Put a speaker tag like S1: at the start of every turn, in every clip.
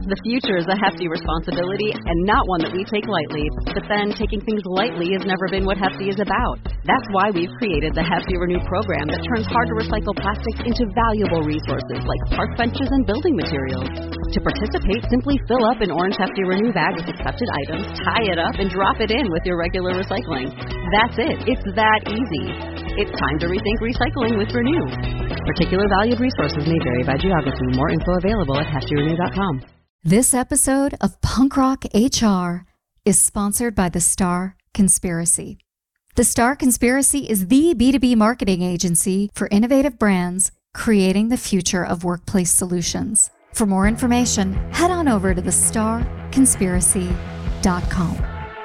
S1: The future is a hefty responsibility and not one that we take lightly. But then taking things lightly has never been what Hefty is about. That's why we've created the Hefty Renew program that turns hard-to-recycle plastics into valuable resources like park benches and building materials. To participate, simply fill up an orange Hefty Renew bag with accepted items, tie it up, and drop it in with your regular recycling. That's it. It's that easy. It's time to rethink recycling with Renew. Particular valued resources may vary by geography. More info available at heftyrenew.com.
S2: This episode of Punk Rock HR is sponsored by The Star Conspiracy. The Star Conspiracy is the B2B marketing agency for innovative brands creating the future of workplace solutions. For more information, head on over to thestarconspiracy.com.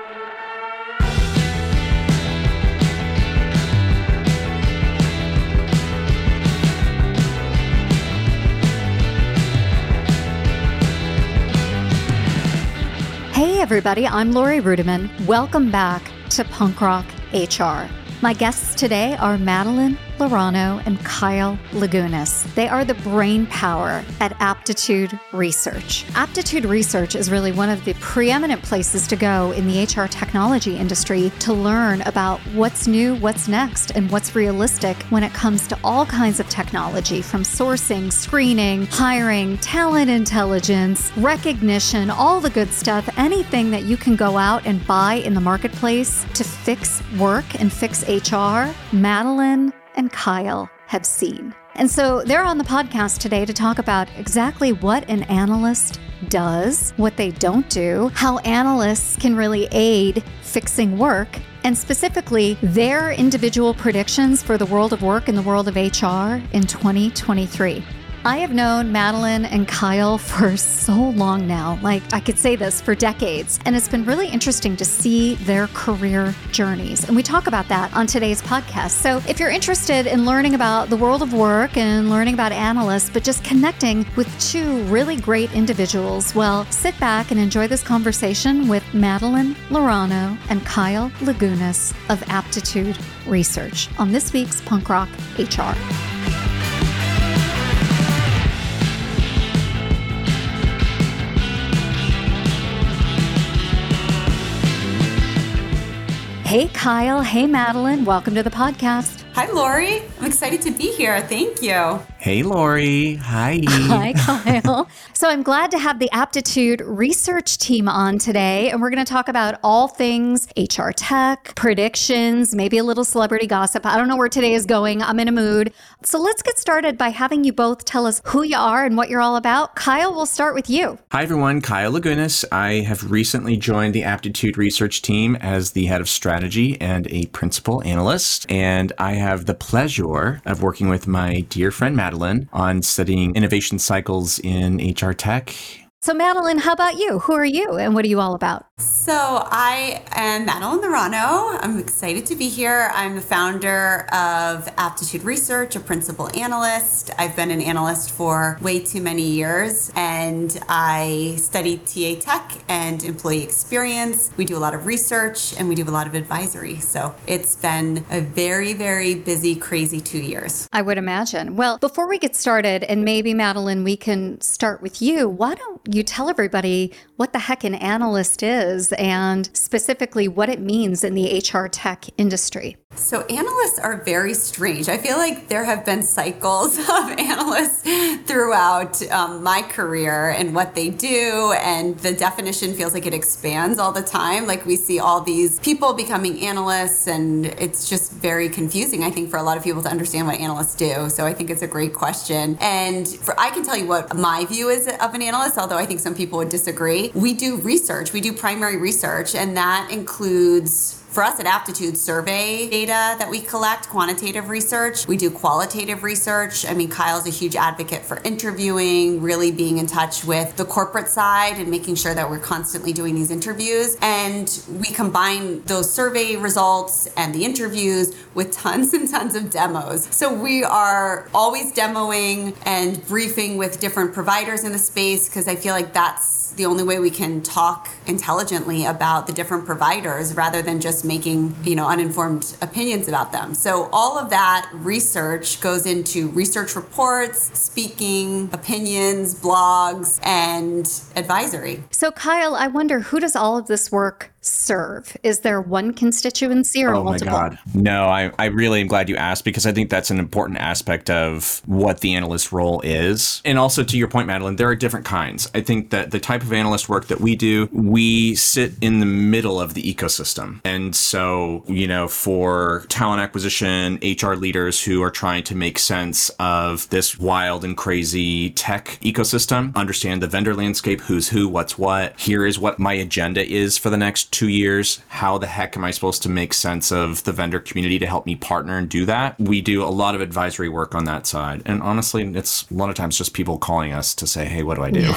S2: Hey everybody, I'm Lori Rudiman. Welcome back to Punk Rock HR. My guests today are Madeline Laurano and Kyle Lagunas. They are the brain power at Aptitude Research. Aptitude Research is really one of the preeminent places to go in the HR technology industry to learn about what's new, what's next, and what's realistic when it comes to all kinds of technology, from sourcing, screening, hiring, talent intelligence, recognition, all the good stuff, anything that you can go out and buy in the marketplace to fix work and fix HR. Madeline and Kyle have seen. And so they're on the podcast today to talk about exactly what an analyst does, what they don't do, how analysts can really aid fixing work, and specifically their individual predictions for the world of work and the world of HR in 2023. I have known Madeline and Kyle for so long now, like I could say this for decades, and it's been really interesting to see their career journeys. And we talk about that on today's podcast. So if you're interested in learning about the world of work and learning about analysts, but just connecting with two really great individuals, well, sit back and enjoy this conversation with Madeline Laurano and Kyle Lagunas of Aptitude Research on this week's Punk Rock HR. Hey, Kyle. Hey, Madeline. Welcome to the podcast.
S3: Hi, Lori. I'm excited to be here. Thank you.
S4: Hey, Lori. Hi.
S2: Hi, Kyle. So I'm glad to have the Aptitude Research team on today, and we're going to talk about all things HR tech, predictions, maybe a little celebrity gossip. I don't know where today is going. I'm in a mood. So let's get started by having you both tell us who you are and what you're all about. Kyle, we'll start with you.
S4: Hi, everyone. Kyle Lagunas. I have recently joined the Aptitude Research team as the head of strategy and a principal analyst, and I have the pleasure of working with my dear friend Madeline on studying innovation cycles in HR tech.
S2: So Madeline, how about you? Who are you and what are you all about?
S3: So I am Madeline Laurano. I'm excited to be here. I'm the founder of Aptitude Research, a principal analyst. I've been an analyst for way too many years, and I studied TA Tech and employee experience. We do a lot of research and we do a lot of advisory. So it's been a very, very busy, crazy 2 years.
S2: I would imagine. Well, before we get started, and maybe Madeline, we can start with you. Why don't you tell everybody what the heck an analyst is and specifically what it means in the HR tech industry?
S3: So analysts are very strange. I feel like there have been cycles of analysts throughout my career and what they do, and the definition feels like it expands all the time. Like we see all these people becoming analysts, and it's just very confusing, I think, for a lot of people to understand what analysts do. So I think it's a great question. And I can tell you what my view is of an analyst, although I think some people would disagree. We do research. We do primary research, and that includes, for us at Aptitude, survey data that we collect, quantitative research. We do qualitative research. I mean, Kyle's a huge advocate for interviewing, really being in touch with the corporate side and making sure that we're constantly doing these interviews. And we combine those survey results and the interviews with tons and tons of demos. So we are always demoing and briefing with different providers in the space, because I feel like that's that's the only way we can talk intelligently about the different providers rather than just making, uninformed opinions about them. So all of that research goes into research reports, speaking, opinions, blogs, and advisory.
S2: So Kyle, I wonder, who does all of this work serve? Is there one constituency or multiple?
S4: Oh my God. No, I really am glad you asked, because I think that's an important aspect of what the analyst role is. And also, to your point, Madeline, there are different kinds. I think that the type of analyst work that we do, we sit in the middle of the ecosystem. And so, for talent acquisition, HR leaders who are trying to make sense of this wild and crazy tech ecosystem, understand the vendor landscape, who's who, what's what. Here is what my agenda is for the next 2 years. How the heck am I supposed to make sense of the vendor community to help me partner and do that? We do a lot of advisory work on that side. And honestly, it's a lot of times just people calling us to say, hey, what do I do?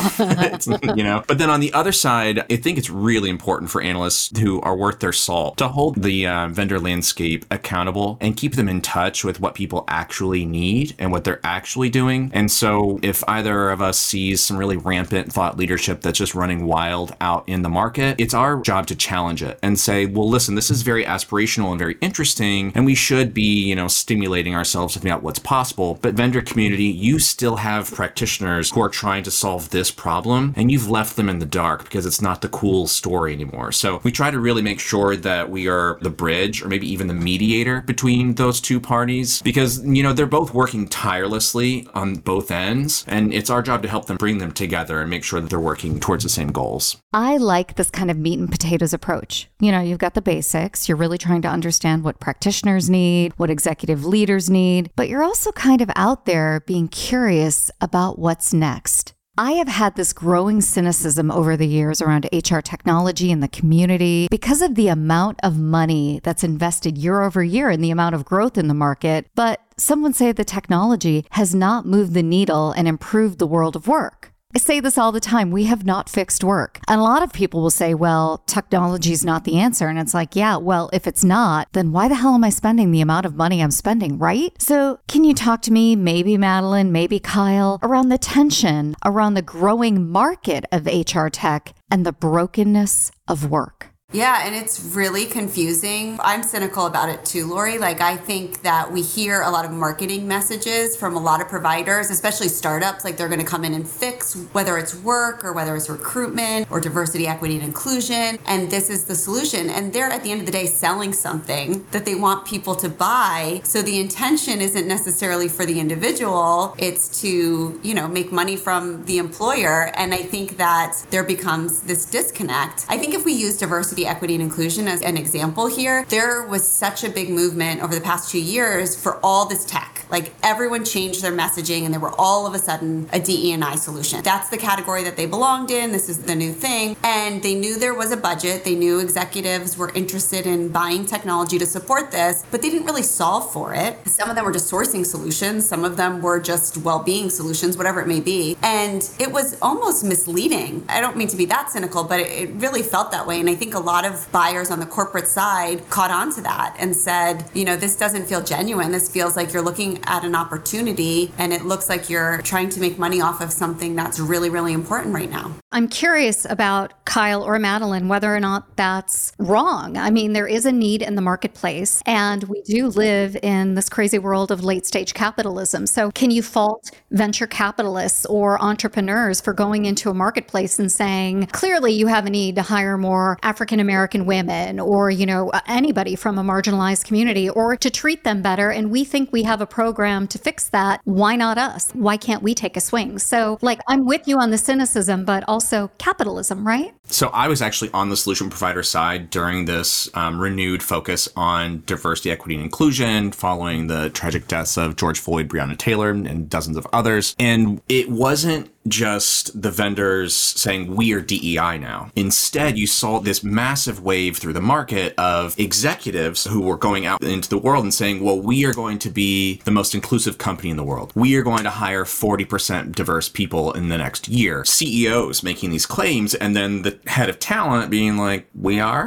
S4: But then on the other side, I think it's really important for analysts who are worth their salt to hold the vendor landscape accountable and keep them in touch with what people actually need and what they're actually doing. And so if either of us sees some really rampant thought leadership that's just running wild out in the market, it's our job to challenge it and say, well, listen, this is very aspirational and very interesting, and we should be, stimulating ourselves to find out what's possible. But vendor community, you still have practitioners who are trying to solve this problem, and you've left them in the dark because it's not the cool story anymore. So we try to really make sure that we are the bridge, or maybe even the mediator between those two parties, because, they're both working tirelessly on both ends, and it's our job to help them bring them together and make sure that they're working towards the same goals.
S2: I like this kind of meat and potatoes approach. You've got the basics. You're really trying to understand what practitioners need, what executive leaders need, but you're also kind of out there being curious about what's next. I have had this growing cynicism over the years around HR technology in the community because of the amount of money that's invested year over year and the amount of growth in the market. But some would say the technology has not moved the needle and improved the world of work. I say this all the time. We have not fixed work. And a lot of people will say, well, technology is not the answer. And it's like, yeah, well, if it's not, then why the hell am I spending the amount of money I'm spending, right? So can you talk to me, maybe Madeline, maybe Kyle, around the tension around the growing market of HR tech and the brokenness of work?
S3: Yeah, and it's really confusing. I'm cynical about it too, Lori. I think that we hear a lot of marketing messages from a lot of providers, especially startups, they're going to come in and fix whether it's work or whether it's recruitment or diversity, equity, and inclusion. And this is the solution. And they're at the end of the day selling something that they want people to buy. So the intention isn't necessarily for the individual. It's to, make money from the employer. And I think that there becomes this disconnect. I think if we use diversity, equity, and inclusion as an example here, there was such a big movement over the past 2 years for all this tech. Everyone changed their messaging and they were all of a sudden a DE&I solution. That's the category that they belonged in. This is the new thing. And they knew there was a budget. They knew executives were interested in buying technology to support this, but they didn't really solve for it. Some of them were just sourcing solutions. Some of them were just well-being solutions, whatever it may be. And it was almost misleading. I don't mean to be that cynical, but it really felt that way. And I think a lot of buyers on the corporate side caught on to that and said, this doesn't feel genuine. This feels like you're looking at an opportunity and it looks like you're trying to make money off of something that's really, really important right now.
S2: I'm curious about Kyle or Madeline, whether or not that's wrong. I mean, there is a need in the marketplace and we do live in this crazy world of late stage capitalism. So can you fault venture capitalists or entrepreneurs for going into a marketplace and saying, clearly you have a need to hire more African-American women or, anybody from a marginalized community or to treat them better. And we think we have a program to fix that. Why not us? Why can't we take a swing? So I'm with you on the cynicism, but also capitalism, right?
S4: So I was actually on the solution provider side during this renewed focus on diversity, equity, and inclusion following the tragic deaths of George Floyd, Breonna Taylor, and dozens of others. And it wasn't just the vendors saying we are DEI now. Instead, you saw this massive wave through the market of executives who were going out into the world and saying, well, we are going to be the most inclusive company in the world. We are going to hire 40% diverse people in the next year. CEOs making these claims and then the head of talent being like, we are?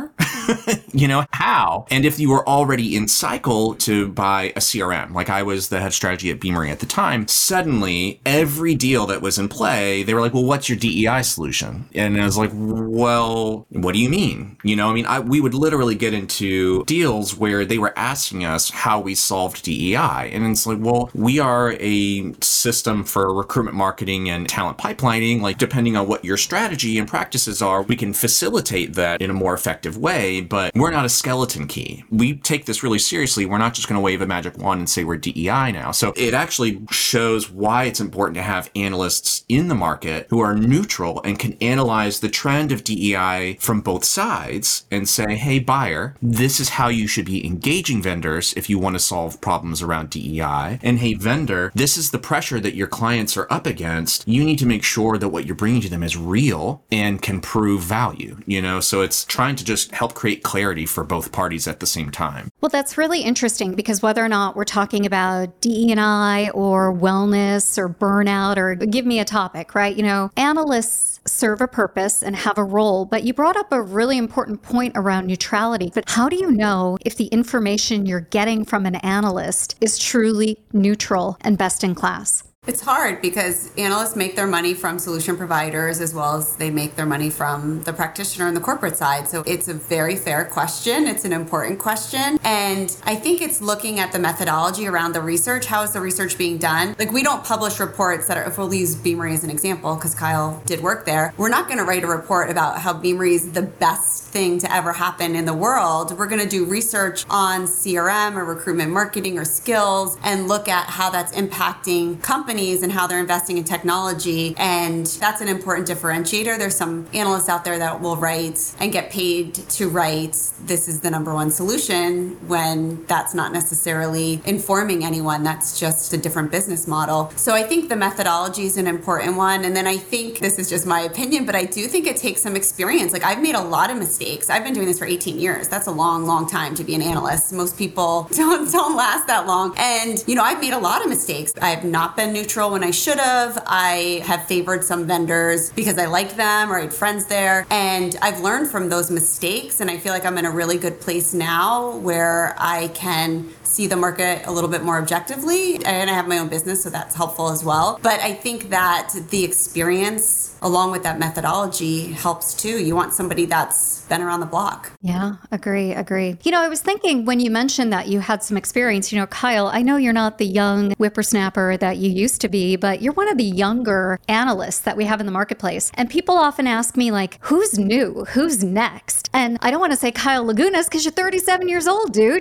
S4: How? And if you were already in cycle to buy a CRM, like I was the head of strategy at Beamery at the time, suddenly every deal that was in play, they were like, well, what's your DEI solution? And I was like, well, what do you mean? We would literally get into deals where they were asking us how we solved DEI. And it's like, well, we are a system for recruitment marketing and talent pipelining. Like, depending on what your strategy and practices are, we can facilitate that in a more effective way, but we're not a skeleton key. We take this really seriously. We're not just going to wave a magic wand and say we're DEI now. So it actually shows why it's important to have analysts in the market who are neutral and can analyze the trend of DEI from both sides and say, hey, buyer, this is how you should be engaging vendors if you want to solve problems around DEI. And hey, vendor, this is the pressure that your clients are up against. You need to make sure that what you're bringing to them is real and can prove value, So it's trying to just help create clarity for both parties at the same time.
S2: Well, that's really interesting because whether or not we're talking about DE&I or wellness or burnout or give me a topic, right? Analysts serve a purpose and have a role, but you brought up a really important point around neutrality. But how do you know if the information you're getting from an analyst is truly neutral and best in class?
S3: It's hard because analysts make their money from solution providers as well as they make their money from the practitioner and the corporate side. So it's a very fair question. It's an important question. And I think it's looking at the methodology around the research. How is the research being done? Like, we don't publish reports that are, if we'll use Beamery as an example, because Kyle did work there, we're not going to write a report about how Beamery is the best thing to ever happen in the world. We're going to do research on CRM or recruitment marketing or skills and look at how that's impacting companies and how they're investing in technology. And that's an important differentiator. There's some analysts out there that will write and get paid to write, this is the number one solution, when that's not necessarily informing anyone. That's just a different business model. So I think the methodology is an important one. And then I think, this is just my opinion, but I do think it takes some experience. Like, I've made a lot of mistakes. I've been doing this for 18 years. That's a long, long time to be an analyst. Most people don't last that long. And, I've made a lot of mistakes. I have not been neutral when I should have. I have favored some vendors because I like them or I had friends there. And I've learned from those mistakes. And I feel like I'm in a really good place now where I can see the market a little bit more objectively. And I have my own business, so that's helpful as well. But I think that the experience along with that methodology helps too. You want somebody that's been around the block.
S2: Yeah, agree. I was thinking when you mentioned that you had some experience, Kyle, I know you're not the young whippersnapper that you used to be, but you're one of the younger analysts that we have in the marketplace. And people often ask me, like, who's new? Who's next? And I don't want to say Kyle Lagunas because you're 37 years old, dude,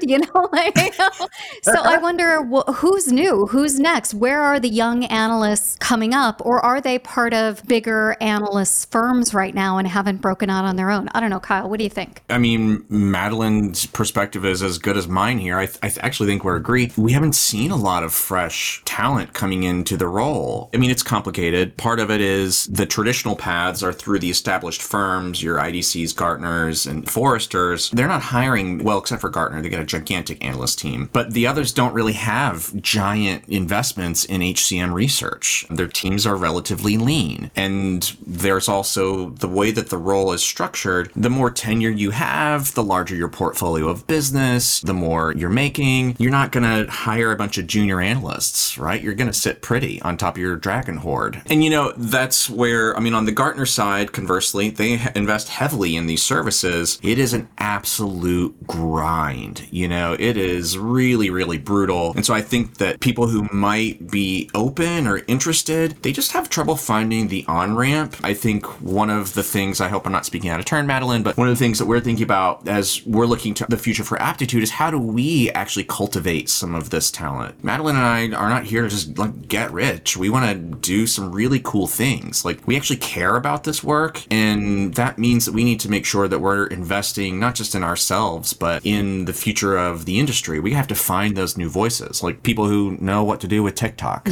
S2: So I wonder, who's new? Who's next? Where are the young analysts coming up? Or are they part of bigger analyst firms right now and haven't broken out on their own? I don't know, Kyle, what do you think?
S4: I mean, Madeline's perspective is as good as mine here. I actually think we're agreed. We haven't seen a lot of fresh talent coming into the role. I mean, it's complicated. Part of it is the traditional paths are through the established firms, your IDCs, Gartners, and Forresters. They're not hiring, well, except for Gartner, they got a gigantic analyst team. But the others don't really have giant investments in HCM research. Their teams are relatively lean. And there's also the way that the role is structured. The more tenure you have, the larger your portfolio of business, the more you're making. You're not going to hire a bunch of junior analysts, right? You're going to sit pretty on top of your dragon hoard. And, that's where, on the Gartner side, conversely, they invest heavily in these services. It is an absolute grind. It is really, really brutal. And so I think that people who might be open or interested, they just have trouble finding the on-ramp. I think one of the things, I hope I'm not speaking out of turn, Madeline, but one of the things that we're thinking about as we're looking to the future for Aptitude is how do we actually cultivate some of this talent? Madeline and I are not here to just get rich. We want to do some really cool things. We actually care about this work, and that means that we need to make sure that we're investing not just in ourselves, but in the future of the industry. We have have to find those new voices, like people who know what to do with TikTok.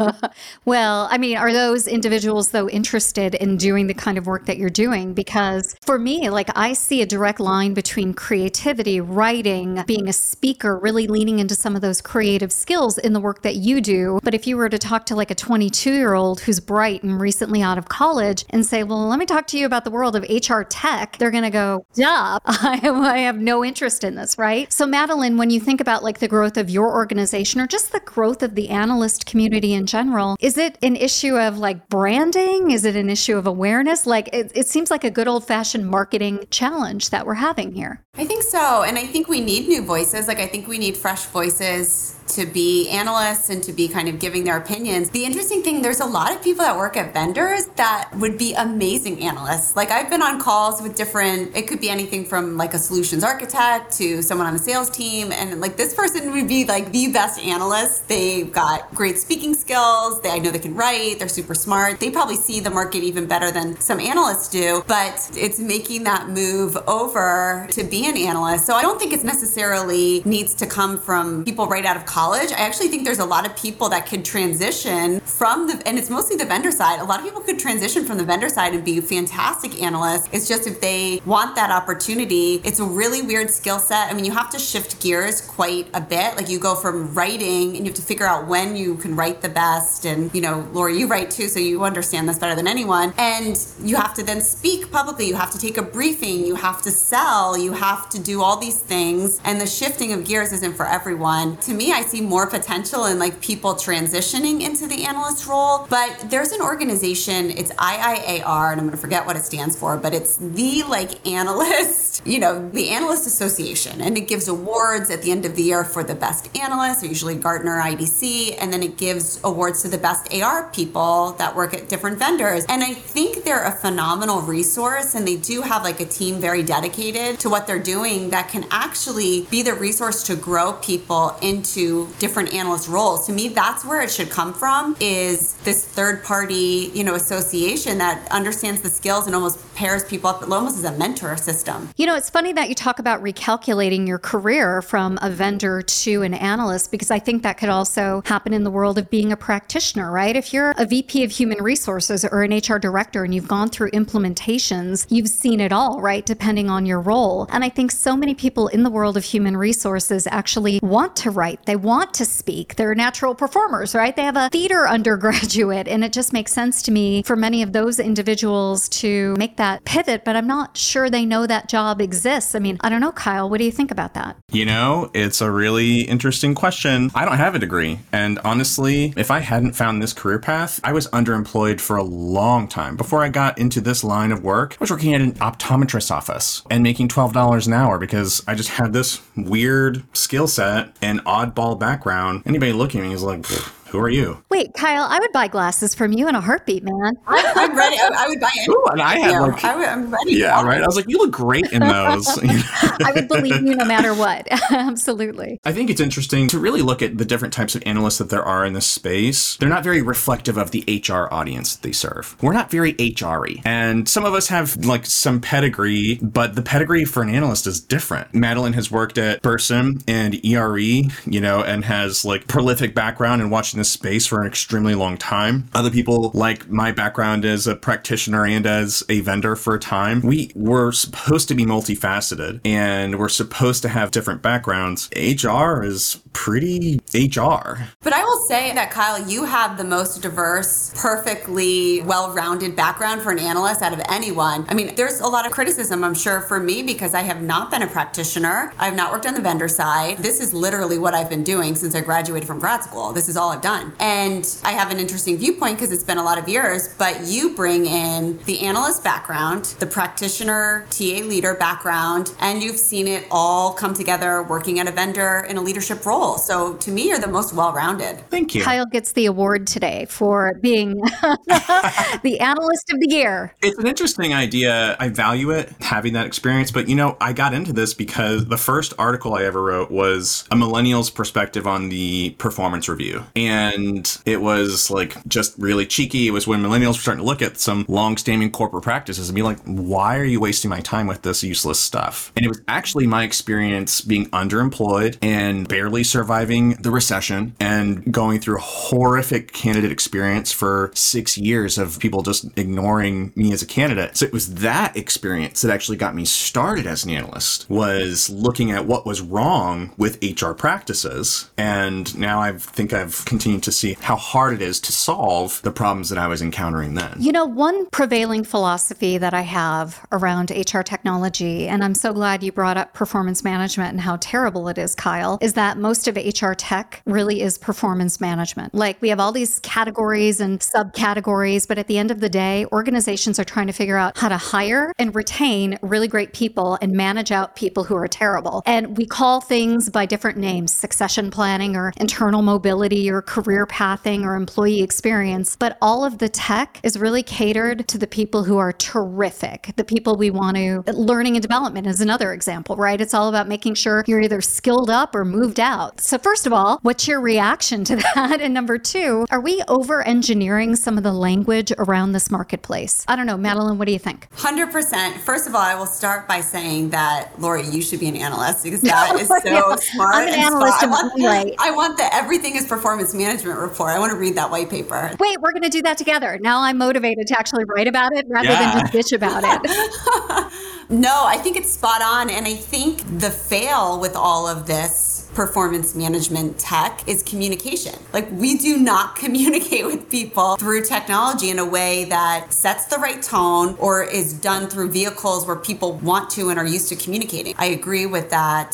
S2: Well, I mean, are those individuals, though, interested in doing the kind of work that you're doing? Because for me, like, I see a direct line between creativity, writing, being a speaker, really leaning into some of those creative skills in the work that you do. But if you were to talk to like a 22-year-old who's bright and recently out of college and say, well, let me talk to you about the world of HR tech, they're going to go, duh, I have no interest in this, right? So Madeline, when you think about like the growth of your organization or just the growth of the analyst community in general, is it an issue of like branding? Is it an issue of awareness? Like it seems like a good old-fashioned marketing challenge that we're having here.
S3: I think so. And I think we need new voices. Like, I think we need fresh voices to be analysts and to be kind of giving their opinions. The interesting thing, there's a lot of people that work at vendors that would be amazing analysts. Like, I've been on calls with different, it could be anything from like a solutions architect to someone on the sales team. And like, this person would be like the best analyst. They've got great speaking skills. I know they can write. They're super smart. They probably see the market even better than some analysts do, but it's making that move over to be an analyst. So I don't think it's necessarily needs to come from people right out of college. I actually think there's a lot of people that could transition from and it's mostly the vendor side. A lot of people could transition from the vendor side and be fantastic analysts. It's just if they want that opportunity, it's a really weird skill set. I mean, you have to shift gears quite a bit. Like, you go from writing and you have to figure out when you can write the best. And, you know, Lori, you write too, so you understand this better than anyone. And you have to then speak publicly. You have to take a briefing. You have to sell. You have to do all these things. And the shifting of gears isn't for everyone. To me, I see more potential in like people transitioning into the analyst role. But there's an organization, it's IIAR, and I'm going to forget what it stands for, but it's the like analyst, you know, the Analyst Association. And it gives awards at the end of the year for the best analysts, or usually Gartner, IDC, and then it gives awards to the best AR people that work at different vendors. And I think they're a phenomenal resource, and they do have like a team very dedicated to what they're doing that can actually be the resource to grow people into different analyst roles. To me, that's where it should come from, is this third party, you know, association that understands the skills and almost pairs people up, almost as a mentor system.
S2: You know, it's funny that you talk about recalculating your career from a vendor to an analyst, because I think that could also happen in the world of being a practitioner, right? If you're a VP of human resources or an HR director and you've gone through implementations, you've seen it all, right? Depending on your role. And I think so many people in the world of human resources actually want to write. They want to speak. They're natural performers, right? They have a theater undergraduate, and it just makes sense to me for many of those individuals to make that pivot, but I'm not sure they know that job exists. I mean, I don't know, Kyle, what do you think about that?
S4: You know, it's a really interesting question. I don't have a degree. And honestly, if I hadn't found this career path, I was underemployed for a long time. Before I got into this line of work, I was working at an optometrist's office and making $12 an hour because I just had this weird skill set and oddball background. Anybody looking at me is like, who are you?
S2: Wait, Kyle, I would buy glasses from you in a heartbeat, man.
S3: I'm ready. I would buy it.
S4: Ooh, and I had like,
S3: I'm ready.
S4: Yeah, right. I was like, you look great in those.
S2: I would believe you no matter what. Absolutely.
S4: I think it's interesting to really look at the different types of analysts that there are in this space. They're not very reflective of the HR audience that they serve. We're not very HR-y. And some of us have like some pedigree, but the pedigree for an analyst is different. Madeline has worked at Burson and ERE, you know, and has like prolific background in watching this space for an extremely long time. Other people, like my background as a practitioner and as a vendor for a time, we were supposed to be multifaceted and we're supposed to have different backgrounds. HR is pretty HR.
S3: But I will say that, Kyle, you have the most diverse, perfectly well-rounded background for an analyst out of anyone. I mean, there's a lot of criticism, I'm sure, for me because I have not been a practitioner. I have not worked on the vendor side. This is literally what I've been doing since I graduated from grad school. This is all I've done. And I have an interesting viewpoint because it's been a lot of years, but you bring in the analyst background, the practitioner, TA leader background, and you've seen it all come together working at a vendor in a leadership role. So to me, you're the most well-rounded.
S4: Thank you.
S2: Kyle gets the award today for being the analyst of the year.
S4: It's an interesting idea. I value it, having that experience. But, you know, I got into this because the first article I ever wrote was a millennial's perspective on the performance review. And And it was like just really cheeky. It was when millennials were starting to look at some long-standing corporate practices and be like, why are you wasting my time with this useless stuff? And it was actually my experience being underemployed and barely surviving the recession and going through a horrific candidate experience for 6 years of people just ignoring me as a candidate. So it was that experience that actually got me started as an analyst, was looking at what was wrong with HR practices. And now I think I've continued to see how hard it is to solve the problems that I was encountering then.
S2: You know, one prevailing philosophy that I have around HR technology, and I'm so glad you brought up performance management and how terrible it is, Kyle, is that most of HR tech really is performance management. Like, we have all these categories and subcategories, but at the end of the day, organizations are trying to figure out how to hire and retain really great people and manage out people who are terrible. And we call things by different names: succession planning or internal mobility or career pathing or employee experience. But all of the tech is really catered to the people who are terrific, the people we want to. Learning and development is another example, right? It's all about making sure you're either skilled up or moved out. So first of all, what's your reaction to that? And number two, are we over-engineering some of the language around this marketplace? I don't know. Madeline, what do you think?
S3: 100%. First of all, I will start by saying that, Lori, you should be an analyst, because that is so smart.
S2: I'm an analyst in my own way.
S3: I want the Everything is Performance Management report. I want to read that white paper.
S2: Wait, we're going to do that together. Now I'm motivated to actually write about it rather than just bitch about it.
S3: No, I think it's spot on. And I think the fail with all of this performance management tech is communication. Like, we do not communicate with people through technology in a way that sets the right tone or is done through vehicles where people want to and are used to communicating. I agree with that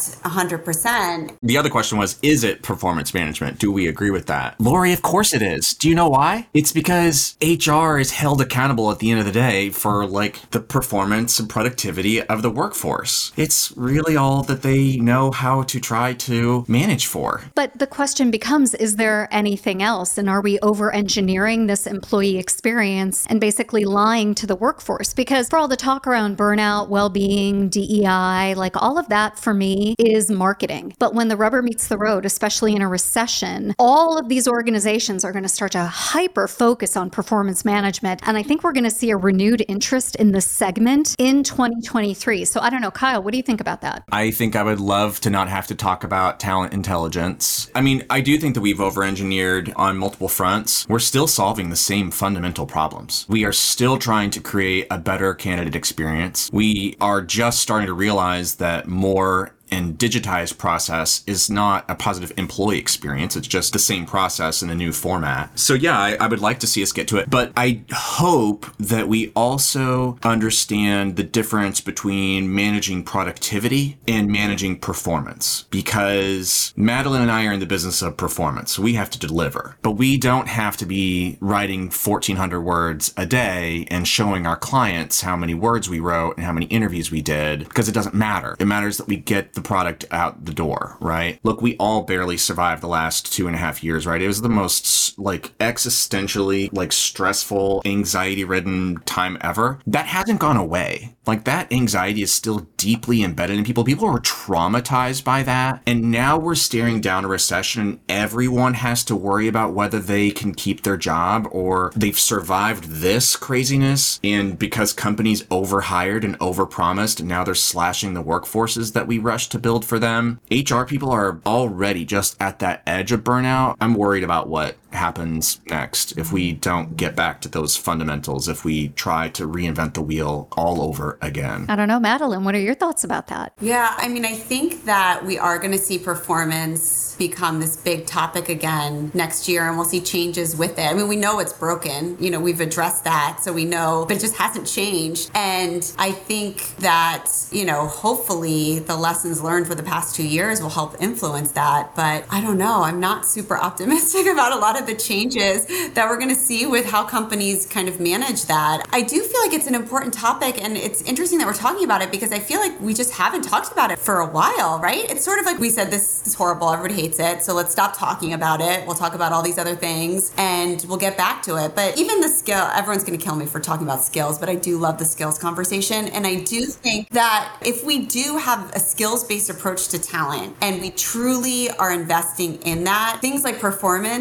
S3: 100%.
S4: The other question was, is it performance management? Do we agree with that? Lori, of course it is. Do you know why? It's because HR is held accountable at the end of the day for like the performance and productivity of the workforce. It's really all that they know how to try to manage for.
S2: But the question becomes, is there anything else? And are we over-engineering this employee experience and basically lying to the workforce? Because for all the talk around burnout, well-being, DEI, like all of that for me is marketing. But when the rubber meets the road, especially in a recession, all of these organizations are going to start to hyper focus on performance management. And I think we're going to see a renewed interest in this segment in 2023. So I don't know, Kyle, what do you think about that?
S4: I think I would love to not have to talk about talent intelligence. I mean, I do think that we've over-engineered on multiple fronts. We're still solving the same fundamental problems. We are still trying to create a better candidate experience. We are just starting to realize that more and digitized process is not a positive employee experience. It's just the same process in a new format. So yeah, I would like to see us get to it. But I hope that we also understand the difference between managing productivity and managing performance. Because Madeline and I are in the business of performance. We have to deliver. But we don't have to be writing 1,400 words a day and showing our clients how many words we wrote and how many interviews we did, because it doesn't matter. It matters that we get the product out the door, right? Look, we all barely survived the last 2.5 years, right? It was the most like existentially like stressful, anxiety-ridden time ever. That hasn't gone away. Like, that anxiety is still deeply embedded in people. People are traumatized by that. And now we're staring down a recession and everyone has to worry about whether they can keep their job or they've survived this craziness. And because companies overhired and overpromised, and now they're slashing the workforces that we rushed to build for them. HR people are already just at that edge of burnout. I'm worried about what happens next if we don't get back to those fundamentals, if we try to reinvent the wheel all over again.
S2: I don't know, Madeline, what are your thoughts about that?
S3: Yeah, I mean, I think that we are going to see performance become this big topic again next year, and we'll see changes with it. I mean, we know it's broken. You know, we've addressed that, so we know, but it just hasn't changed. And I think that, you know, hopefully the lessons learned for the past 2 years will help influence that. But I don't know. I'm not super optimistic about a lot of the changes that we're going to see with how companies kind of manage that. I do feel like it's an important topic, and it's interesting that we're talking about it because I feel like we just haven't talked about it for a while, right? It's sort of like we said, this is horrible, everybody hates it, so let's stop talking about it. We'll talk about all these other things and we'll get back to it. But even the skill, everyone's going to kill me for talking about skills, but I do love the skills conversation. And I do think that if we do have a skills-based approach to talent and we truly are investing in that, things like performance management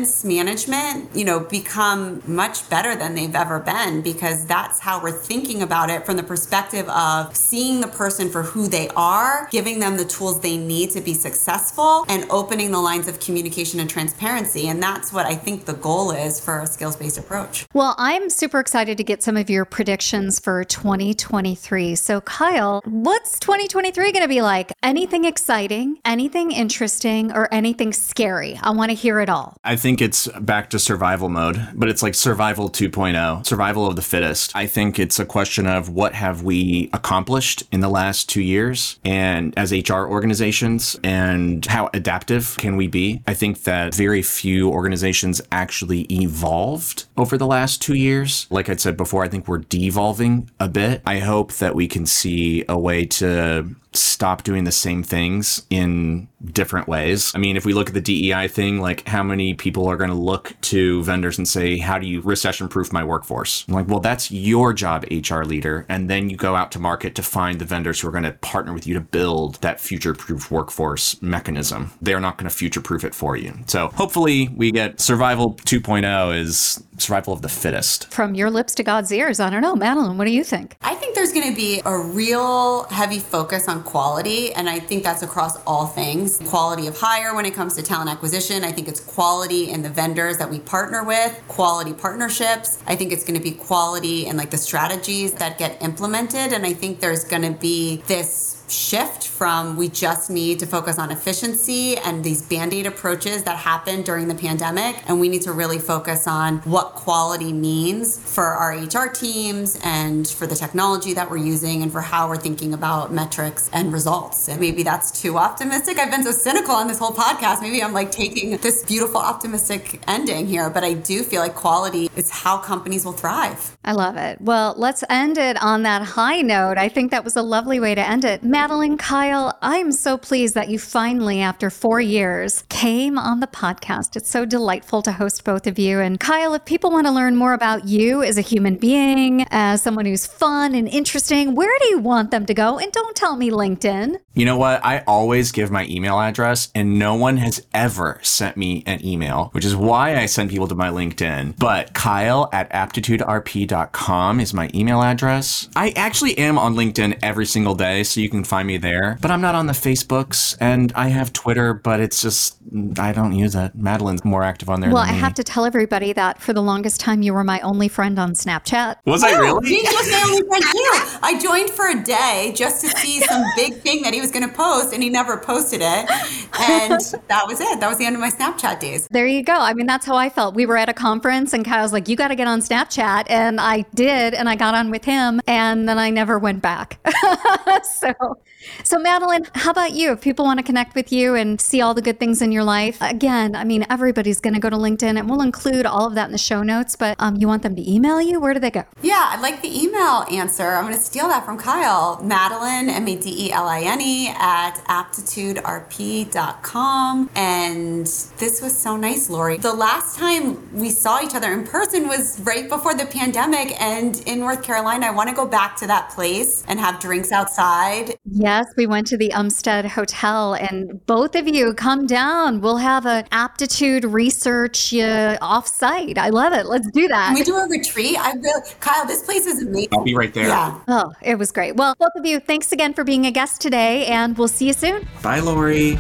S3: management, become much better than they've ever been, because that's how we're thinking about it from the perspective of seeing the person for who they are, giving them the tools they need to be successful, and opening the lines of communication and transparency. And that's what I think the goal is for a skills-based approach.
S2: Well, I'm super excited to get some of your predictions for 2023. So Kyle, what's 2023 going to be like? Anything exciting, anything interesting, or anything scary? I want to hear it all.
S4: I think it's back to survival mode, but it's like survival 2.0, survival of the fittest. I think it's a question of what have we accomplished in the last 2 years and as HR organizations, and how adaptive can we be? I think that very few organizations actually evolved over the last 2 years. Like I said before, I think we're devolving a bit. I hope that we can see a way to stop doing the same things in different ways. I mean, if we look at the DEI thing, like how many people are going to look to vendors and say, how do you recession-proof my workforce? I'm like, well, that's your job, HR leader. And then you go out to market to find the vendors who are going to partner with you to build that future-proof workforce mechanism. They're not going to future-proof it for you. So hopefully we get survival 2.0 is survival of the fittest.
S2: From your lips to God's ears. I don't know. Madeline, what do you think?
S3: I think there's going to be a real heavy focus on quality. And I think that's across all things. Quality of hire when it comes to talent acquisition. I think it's quality in the vendors that we partner with, quality partnerships. I think it's going to be quality in like the strategies that get implemented. And I think there's going to be this shift from we just need to focus on efficiency and these Band-Aid approaches that happened during the pandemic. And we need to really focus on what quality means for our HR teams and for the technology that we're using and for how we're thinking about metrics and results. And maybe that's too optimistic. I've been so cynical on this whole podcast. Maybe I'm like taking this beautiful optimistic ending here, but I do feel like quality is how companies will thrive.
S2: I love it. Well, let's end it on that high note. I think that was a lovely way to end it. Madeline, Kyle, I'm so pleased that you finally, after 4 years, came on the podcast. It's so delightful to host both of you. And Kyle, if people want to learn more about you as a human being, as someone who's fun and interesting, where do you want them to go? And don't tell me LinkedIn.
S4: You know what? I always give my email address, and no one has ever sent me an email, which is why I send people to my LinkedIn. But Kyle@aptituderp.com is my email address. I actually am on LinkedIn every single day, so you can find me there. But I'm not on the Facebooks, and I have Twitter, but it's just, I don't use it. Madeline's more active on there than me.
S2: Well, I have to tell everybody that for the longest time, you were my only friend on Snapchat.
S4: Was I really?
S3: He was my only friend too. I joined for a day just to see some big thing that he was going to post, and he never posted it. And that was it. That was the end of my Snapchat days.
S2: There you go. I mean, that's how I felt. We were at a conference, and Kyle's like, you got to get on Snapchat. And I did, and I got on with him, and then I never went back. So Madeline, how about you? If people want to connect with you and see all the good things in your life, again, I mean, everybody's going to go to LinkedIn, and we'll include all of that in the show notes, but you want them to email you? Where do they go?
S3: Yeah, I'd like the email answer. I'm going to steal that from Kyle. Madeline, Madeline, @aptituderp.com. And this was so nice, Lori. The last time we saw each other in person was right before the pandemic, and in North Carolina. I want to go back to that place and have drinks outside.
S2: Yes, we went to the Umstead Hotel, and both of you come down. We'll have an aptitude research offsite. I love it. Let's do that.
S3: Can we do a retreat? Kyle, this place is amazing.
S4: I'll be right there.
S3: Yeah.
S2: Oh, it was great. Well, both of you, thanks again for being a guest today, and we'll see you soon.
S4: Bye, Lori.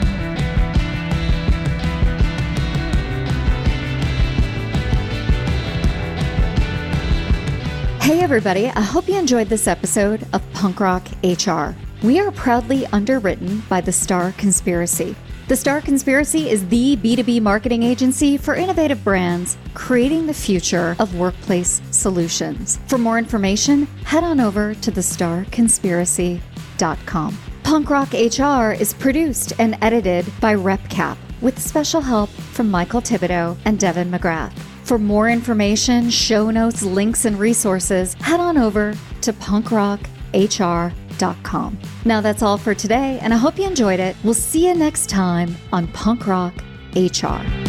S2: Hey everybody, I hope you enjoyed this episode of Punk Rock HR. We are proudly underwritten by The Star Conspiracy. The Star Conspiracy is the B2B marketing agency for innovative brands, creating the future of workplace solutions. For more information, head on over to thestarconspiracy.com. Punk Rock HR is produced and edited by RepCap with special help from Michael Thibodeau and Devin McGrath. For more information, show notes, links, and resources, head on over to punkrochr.com. Now that's all for today, and I hope you enjoyed it. We'll see you next time on Punk Rock HR.